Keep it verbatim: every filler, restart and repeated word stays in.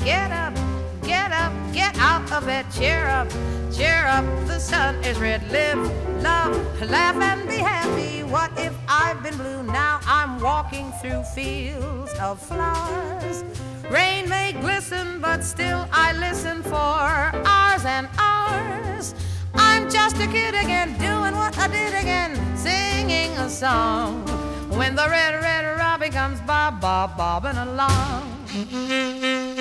get up, get up, get out of bed, cheer up, cheer up, the sun is red. Live, love, laugh and be happy. What if I've been blue? Now I'm walking through fields of flowers. Rain may glisten, but still I listen for hours and hours. I'm just a kid again, doing what I did again, singing a song. When the red, red robin comes bob, bob, bobbing along.